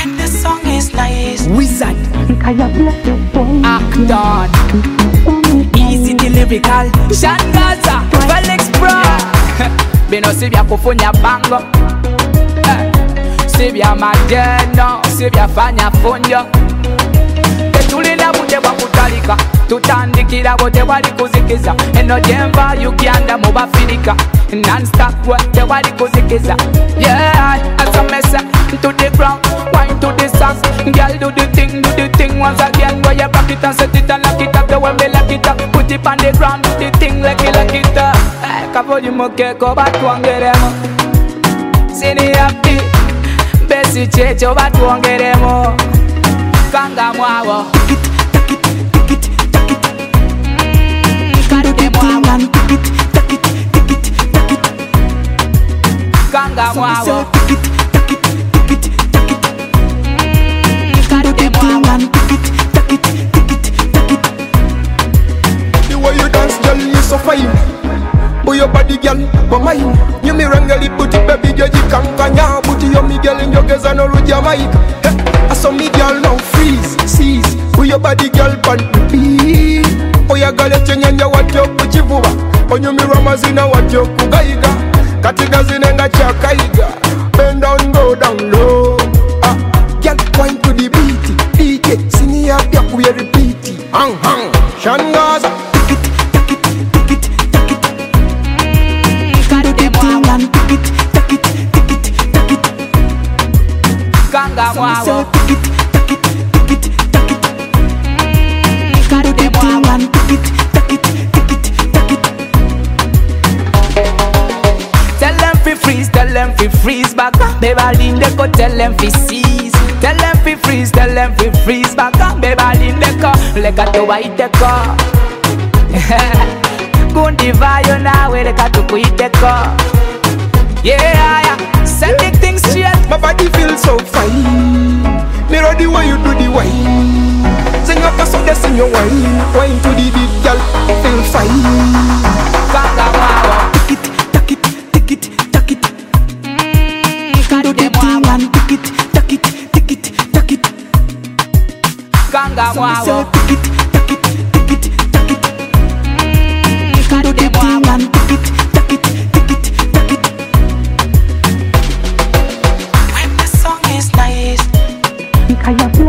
When the song is nice, Wizard Act on Easy the lyrical Shangaza Felix Pro Bino sibya kufunya bango Sibya mageno Sibya fanya funyo Tulina bude bwa kutalika tutandikira bote wali kuzikiza eno jemba yukianda mubafirika non-stop wote wali kuzikiza yeah as a mess to the ground wine to the song girl do the thing once again where you back it and set it and lock it up the way me lock it up put it on the ground do the thing like it up kabodi mokeko batwongeremo sini happy besi checho batwongeremo kanga mwawo kanga mwawo the way you dance, girl, you so fine. Boy, your body, girl, but mine. You me wrangle put it, baby, girl, you can't kanya. Put you me, girl, in your girls and all with your mic. I saw me, girl, now freeze, seize. Boy, your body, girl, pan repeat. Oh, your girl, you change and you want your kuchivuba. On you me ramazina, what your kugaiga. Katika zinenga chakaiga. Bend down, go down low. Girl, wine to the beat, beat it. Sing it up, ya we repeat it. Hang, hang, Shangaza. Kanga mwawo tell them fi freeze, tell them fi freeze back Beverly Deco, tell them fi seize. Tell them fi freeze, tell them fi freeze back Beverly Deco, leka to white deco Gundi vayo nawe leka to kuit deco. Yeah, set the things straight. My body feels so fine. Mirror the way you do the wine. Sing up a song, sing your wine. Wine to the beat, girl, feel fine. Kanga mwawo Tick it, tuck it, tick it, tuck it. Do the thing and tick it, tuck it, tick it, tuck it. Kanga mwawo Tick it, tuck it, tick it, tuck it. Do the thing and tick it, tuck it, tick it, tuck it. when the song is nice, Kaya